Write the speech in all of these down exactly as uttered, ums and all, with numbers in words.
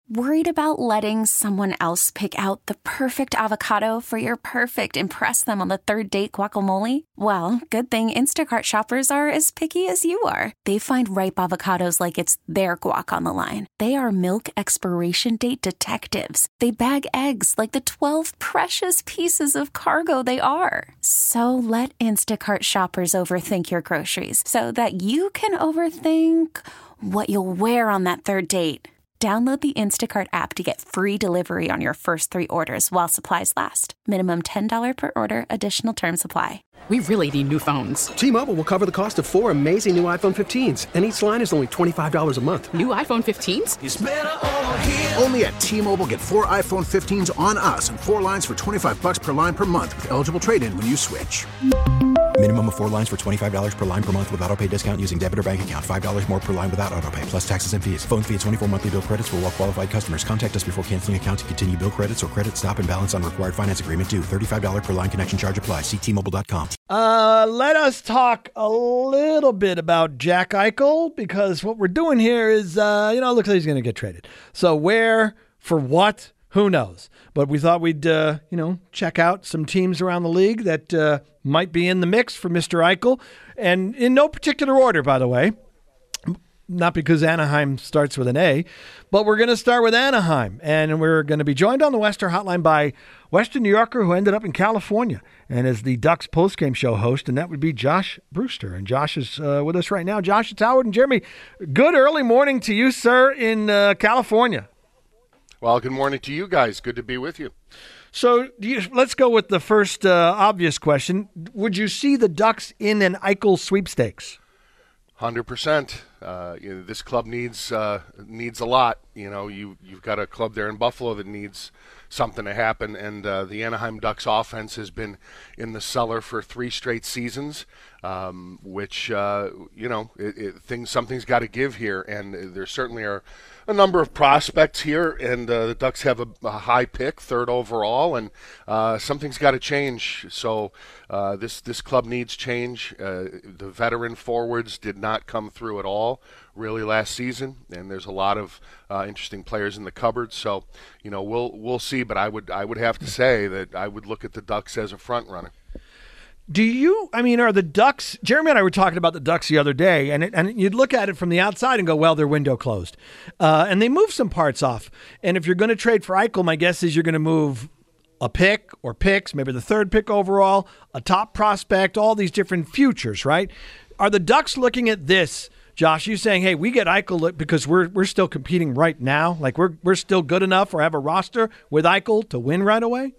Worried about letting someone else pick out the perfect avocado for your perfect impress them on the third date guacamole? Well, good thing Instacart shoppers are as picky as you are. They find ripe avocados like it's their guac on the line. They are milk expiration date detectives. They bag eggs like the twelve precious pieces of cargo they are. So let Instacart shoppers overthink your groceries so that you can overthink what you'll wear on that third date. Download the Instacart app to get free delivery on your first three orders while supplies last. Minimum ten dollars per order. Additional terms apply. We really need new phones. T-Mobile will cover the cost of four amazing new iPhone fifteens, and each line is only twenty-five dollars a month. New iPhone fifteens? It's better over here. Only at T-Mobile, get four iPhone fifteens on us and four lines for twenty-five dollars per line per month with eligible trade-in when you switch. Minimum of four lines for twenty-five dollars per line per month with autopay discount using debit or bank account. five dollars more per line without autopay, plus taxes and fees. Phone fee at twenty-four monthly bill credits for well-qualified customers. Contact us before canceling account to continue bill credits or credit stop and balance on required finance agreement due. thirty-five dollars per line connection charge applies. See T Mobile dot com. Uh, let us talk a little bit about Jack Eichel, because what we're doing here is, uh, you know, it looks like he's going to get traded. So where, for what, who knows? But we thought we'd, uh, you know, check out some teams around the league that uh, might be in the mix for Mister Eichel. And in no particular order, by the way. Not because Anaheim starts with an A, but we're going to start with Anaheim. And we're going to be joined on the Western Hotline by Western New Yorker who ended up in California and is the Ducks postgame show host, and that would be Josh Brewster. And Josh is uh, with us right now. Josh, it's Howard and Jeremy. Good early morning to you, sir, in uh, California. Well, good morning to you guys. Good to be with you. So do you, let's go with the first uh, obvious question. Would you see the Ducks in an Eichel sweepstakes? one hundred percent. Uh, you know, this club needs uh, needs a lot. You know, you you've got a club there in Buffalo that needs something to happen, and uh, the Anaheim Ducks offense has been in the cellar for three straight seasons, um, which uh, you know, it, it, things something's got to give here, and there certainly are a number of prospects here, and uh, the Ducks have a, a high pick, third overall, and uh, something's got to change. So uh, this this club needs change. Uh, the veteran forwards did not come through at all, really, last season, and there's a lot of uh, interesting players in the cupboard. So you know, we'll we'll see. But I would I would have to say that I would look at the Ducks as a front runner. Do you, I mean, are the Ducks, Jeremy and I were talking about the Ducks the other day, and it, and you'd look at it from the outside and go, well, their window closed. Uh, and they moved some parts off. And if you're going to trade for Eichel, my guess is you're going to move a pick or picks, maybe the third pick overall, a top prospect, all these different futures, right? Are the Ducks looking at this, Josh, you saying, hey, we get Eichel because we're we're still competing right now? Like we're we're still good enough or have a roster with Eichel to win right away?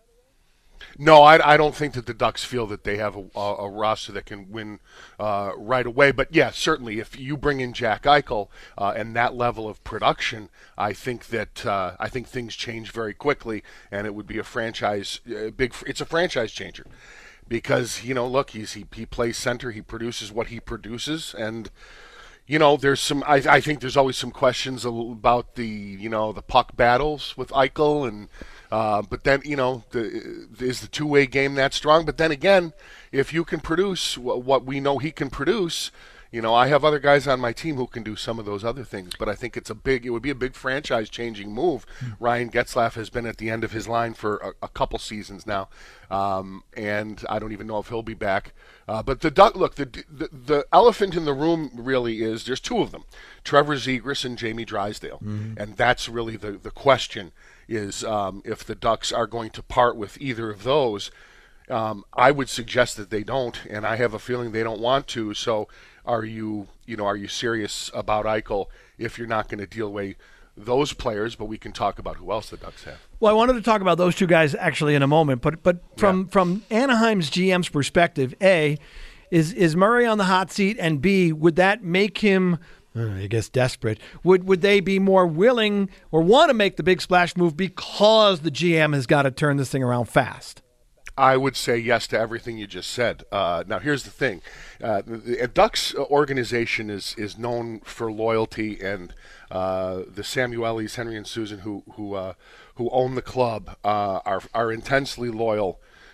No, I, I don't think that the Ducks feel that they have a, a, a roster that can win uh, right away. But, yeah, certainly if you bring in Jack Eichel uh, and that level of production, I think that uh, I think things change very quickly, and it would be a franchise uh, big. It's a franchise changer because, you know, look, he's, he he plays center, he produces what he produces, and you know, there's some. I, I think there's always some questions about the you know the puck battles with Eichel and. Uh, but then, you know, the, is the two-way game that strong? But then again, if you can produce what we know he can produce, you know, I have other guys on my team who can do some of those other things. But I think it's a big, it would be a big franchise-changing move. Mm-hmm. Ryan Getzlaf has been at the end of his line for a, a couple seasons now, um, and I don't even know if he'll be back. Uh, but the look, the, the the elephant in the room really is there's two of them, Trevor Zegras and Jamie Drysdale, mm-hmm. and that's really the the question. Is um, if the Ducks are going to part with either of those. Um, I would suggest that they don't, and I have a feeling they don't want to. So, are you, you know, are you serious about Eichel if you're not going to deal away those players? But we can talk about who else the Ducks have. Well, I wanted to talk about those two guys actually in a moment, but but from yeah. from Anaheim's G M's perspective, A, is is Murray on the hot seat, and B, would that make him? I guess desperate. Would would they be more willing or want to make the big splash move because the G M has got to turn this thing around fast? I would say yes to everything you just said. Uh, now, here's the thing. Uh, the Ducks organization is is known for loyalty, and uh, the Samuelis, Henry and Susan, who who uh, who own the club, uh, are are intensely loyal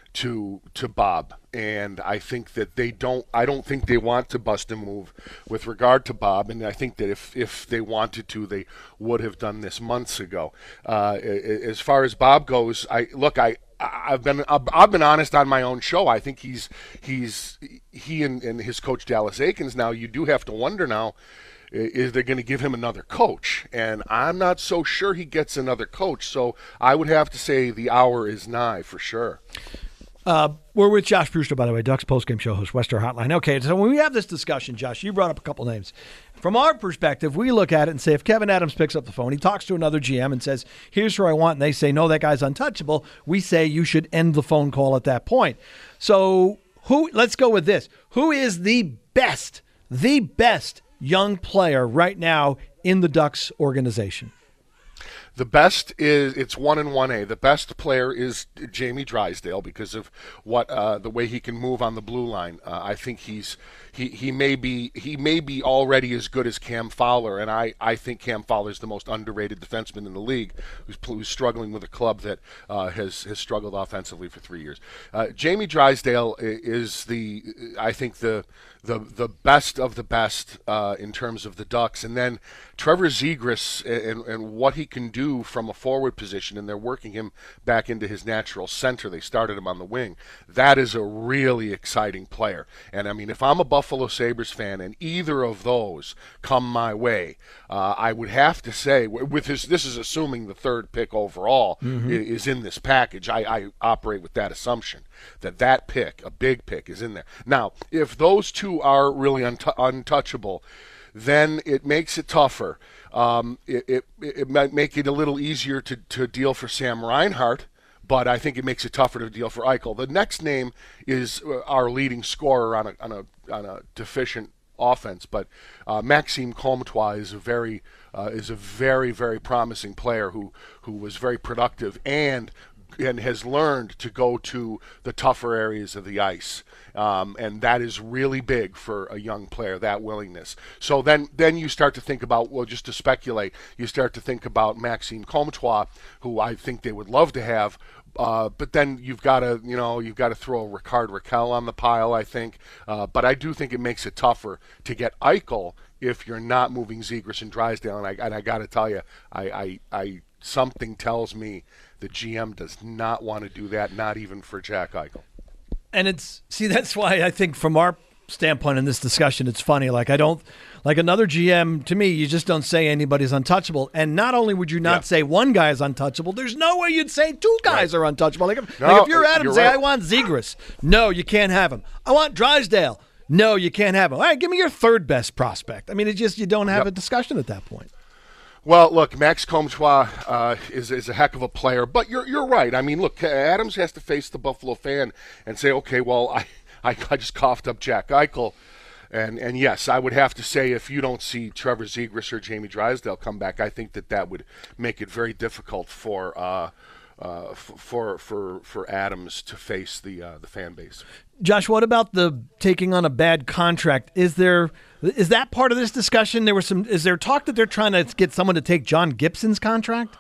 to to Bob, and I think that they don't. I don't think they want to bust a move with regard to Bob, and I think that if if they wanted to, they would have done this months ago. Uh, as far as Bob goes, I look. I I've been I've been honest on my own show. I think he's he's he and, and his coach Dallas Aikens. Now you do have to wonder now. Is they going to give him another coach? And I'm not so sure he gets another coach. So I would have to say the hour is nigh for sure. Uh, we're with Josh Brewster, by the way, Ducks postgame show host, Western Hotline. Okay, so when we have this discussion, Josh, you brought up a couple names. From our perspective, we look at it and say, if Kevin Adams picks up the phone, he talks to another G M and says, here's who I want, and they say, no, that guy's untouchable, we say you should end the phone call at that point. So who? Let's go with this. Who is the best, the best young player right now in the Ducks organization? The best is it's one and one A. The best player is Jamie Drysdale because of what uh, the way he can move on the blue line. Uh, I think he's he, he may be he may be already as good as Cam Fowler, and I, I think Cam Fowler is the most underrated defenseman in the league who's, who's struggling with a club that uh, has has struggled offensively for three years. Uh, Jamie Drysdale is the I think the the the best of the best uh, in terms of the Ducks, and then Trevor Zegras and, and what he can do from a forward position, and they're working him back into his natural center. They started him on the wing. That is a really exciting player. And I mean, if I'm a Buffalo Sabres fan and either of those come my way, uh, I would have to say, with his, this is assuming the third pick overall mm-hmm. is in this package. I, I operate with that assumption that that pick, a big pick, is in there. Now, if those two are really unt- untouchable, then it makes it tougher. Um, it, it it might make it a little easier to, to deal for Sam Reinhart, but I think it makes it tougher to deal for Eichel. The next name is our leading scorer on a on a on a deficient offense, but uh, Maxime Comtois is a very uh, is a very very promising player who who was very productive and. and has learned to go to the tougher areas of the ice. Um, and that is really big for a young player, that willingness. So then then you start to think about, well, just to speculate, you start to think about Maxime Comtois, who I think they would love to have, uh, but then you've got to, you know, you've got to throw Rickard Rakell on the pile, I think. Uh, but I do think it makes it tougher to get Eichel if you're not moving Zegras and Drysdale. And I, and I got to tell you, I, I, I something tells me the G M does not want to do that, not even for Jack Eichel. And it's, see, that's why I think from our standpoint in this discussion, it's funny. Like, I don't, like another G M, to me, you just don't say anybody's untouchable. And not only would you not yeah. say one guy is untouchable, there's no way you'd say two guys right. are untouchable. Like, if, no, like if you're Adam, you're say, right. I want Zegras. No, you can't have him. I want Drysdale. No, you can't have him. All right, give me your third best prospect. I mean, it just, you don't have yep. a discussion at that point. Well, look, Max Comtois uh, is is a heck of a player, but you're you're right. I mean, look, Adams has to face the Buffalo fan and say, okay, well, I, I, I just coughed up Jack Eichel, and and yes, I would have to say if you don't see Trevor Zegras or Jamie Drysdale come back, I think that that would make it very difficult for uh, uh, for for for Adams to face the uh, the fan base. Josh, what about the taking on a bad contract? Is there is that part of this discussion? There was some. Is there talk that they're trying to get someone to take John Gibson's contract?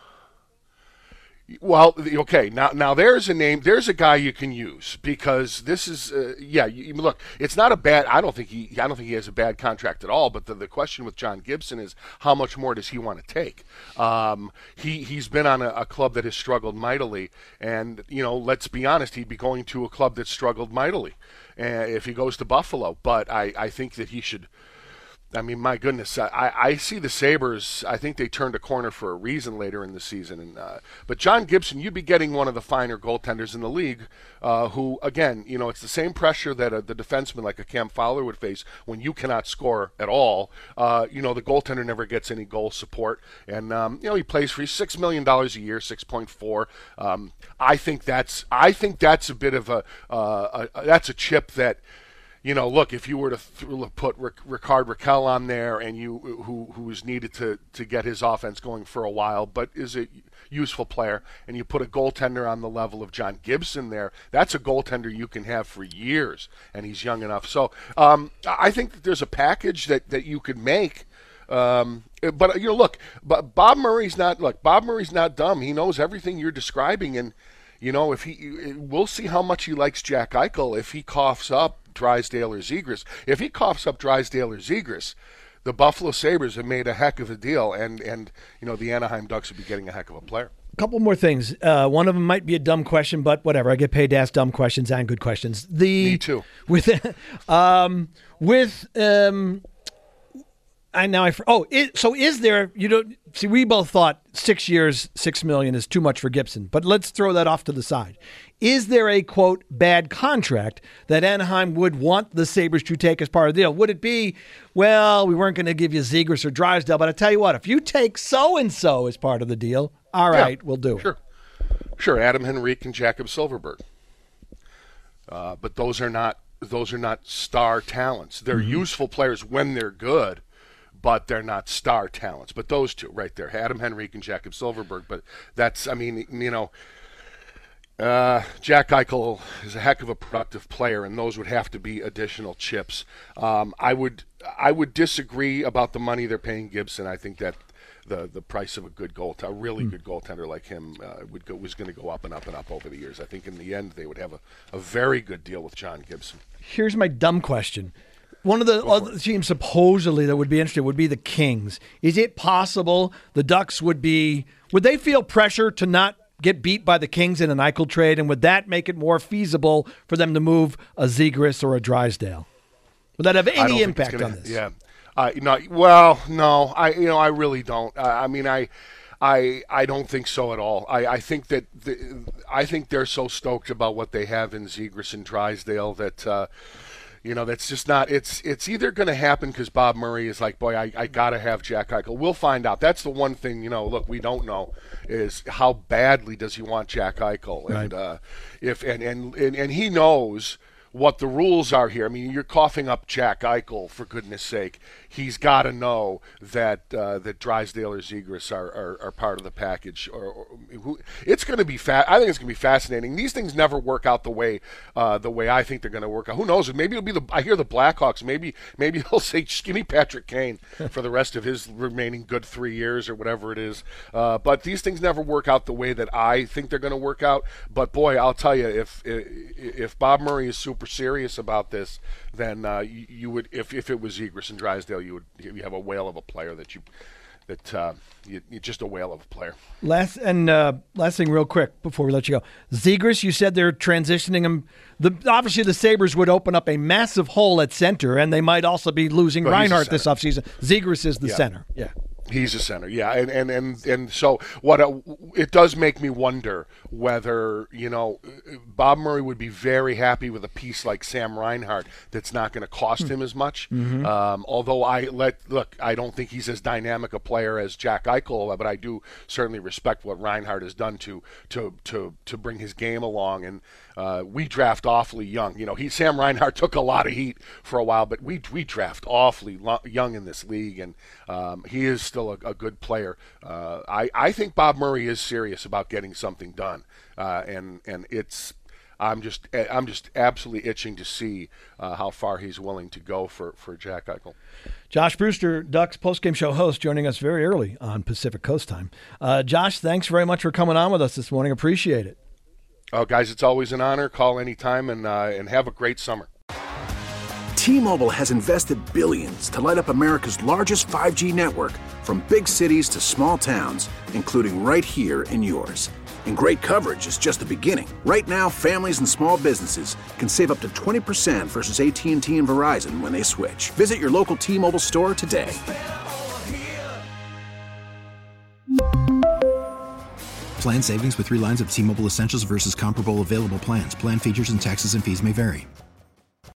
Well, okay, now now there's a name, there's a guy you can use because this is, uh, yeah. You, look, it's not a bad. I don't think he, I don't think he has a bad contract at all. But the, the question with John Gibson is how much more does he want to take? Um, he he's been on a, a club that has struggled mightily, and you know, let's be honest, he'd be going to a club that struggled mightily, uh, if he goes to Buffalo. But I, I think that he should. I mean, my goodness, I, I see the Sabres. I think they turned a corner for a reason later in the season. And uh, but John Gibson, you'd be getting one of the finer goaltenders in the league uh, who, again, you know, it's the same pressure that a, the defenseman like a Cam Fowler would face when you cannot score at all. Uh, you know, the goaltender never gets any goal support. And, um, you know, he plays for six million dollars a year, six point four. Um, I think that's I think that's a bit of a, uh, a that's a chip that, you know, look, if you were to th- put Rick, Rickard Rakell on there and you who who is needed to, to get his offense going for a while, but is a useful player, and you put a goaltender on the level of John Gibson there, that's a goaltender you can have for years, and he's young enough. So um, I think that there's a package that, that you could make. Um, but, you know, look, Bob Murray's not, look, Bob Murray's not dumb. He knows everything you're describing, and you know, if he, we'll see how much he likes Jack Eichel if he coughs up Drysdale or Zegras. If he coughs up Drysdale or Zegras, the Buffalo Sabres have made a heck of a deal, and, and you know, the Anaheim Ducks would be getting a heck of a player. A couple more things. Uh, one of them might be a dumb question, but whatever. I get paid to ask dumb questions and good questions. The Me too. With, um, with, um, I now I oh it, so is there you don't see we both thought six years six million is too much for Gibson, but let's throw that off to the side. Is there a quote bad contract that Anaheim would want the Sabres to take as part of the deal? Would it be, well, we weren't going to give you Zegras or Drysdale, but I tell you what, if you take so and so as part of the deal, all right, yeah, we'll do sure. it. Sure, Adam Henrique and Jakob Silfverberg, uh, but those are not those are not star talents. They're mm-hmm. useful players when they're good, but they're not star talents. But those two right there, Adam Henrique and Jakob Silfverberg. But that's, I mean, you know, uh, Jack Eichel is a heck of a productive player, and those would have to be additional chips. Um, I would, I would disagree about the money they're paying Gibson. I think that the the price of a good goaltender, a really mm. good goaltender like him, uh, would go was going to go up and up and up over the years. I think in the end they would have a, a very good deal with John Gibson. Here's my dumb question. One of the other teams supposedly that would be interested would be the Kings. Is it possible the Ducks would be, would they feel pressure to not get beat by the Kings in an Eichel trade, and would that make it more feasible for them to move a Zegras or a Drysdale? Would that have any impact gonna, on this? Yeah. Uh, no, well, no, I you know I really don't. Uh, I mean, I, I, I don't think so at all. I, I think that the, I think they're so stoked about what they have in Zegras and Drysdale that. Uh, You know, that's just not, it's it's either going to happen because Bob Murray is like, boy, I, I got to have Jack Eichel. We'll find out. That's the one thing, you know, look, we don't know is how badly does he want Jack Eichel. Right. And, uh, if, and, and, and, and he knows what the rules are here. I mean, you're coughing up Jack Eichel, for goodness sake. He's got to know that uh, that Drysdale or Zegras are, are, are part of the package. Or, or who, it's going to be fa- I think it's going to be fascinating. These things never work out the way uh, the way I think they're going to work out. Who knows? Maybe it'll be the. I hear the Blackhawks. Maybe maybe they'll say, "Just give me Patrick Kane for the rest of his remaining good three years or whatever it is." Uh, but these things never work out the way that I think they're going to work out. But boy, I'll tell you, if if Bob Murray is super serious about this, then uh, you, you would. If if it was Zegras and Drysdale, you would you have a whale of a player that you that uh, you, you're just a whale of a player. Last and uh, last thing, real quick before we let you go, Zegras. You said they're transitioning him. The obviously the Sabres would open up a massive hole at center, and they might also be losing but Reinhart this offseason. Zegras is the yeah. center. Yeah. He's a center, yeah, and and and, and so what uh, it does make me wonder whether, you know, Bob Murray would be very happy with a piece like Sam Reinhart that's not going to cost him as much. Mm-hmm. Um, although I let look, I don't think he's as dynamic a player as Jack Eichel, but I do certainly respect what Reinhart has done to to to to bring his game along. And uh, we draft awfully young. You know, he Sam Reinhart took a lot of heat for a while, but we we draft awfully lo- young in this league, and um, he is still A, a good player. Uh, I, I think Bob Murray is serious about getting something done, uh, and and it's I'm just I'm just absolutely itching to see uh, how far he's willing to go for, for Jack Eichel. Josh Brewster, Ducks postgame show host, joining us very early on Pacific Coast time. Uh, Josh, thanks very much for coming on with us this morning. Appreciate it. Oh, guys, it's always an honor. Call anytime, and uh, and have a great summer. T-Mobile has invested billions to light up America's largest five G network, from big cities to small towns, including right here in yours. And great coverage is just the beginning. Right now, families and small businesses can save up to twenty percent versus A T and T and Verizon when they switch. Visit your local T-Mobile store today. Plan savings with three lines of T-Mobile Essentials versus comparable available plans. Plan features and taxes and fees may vary.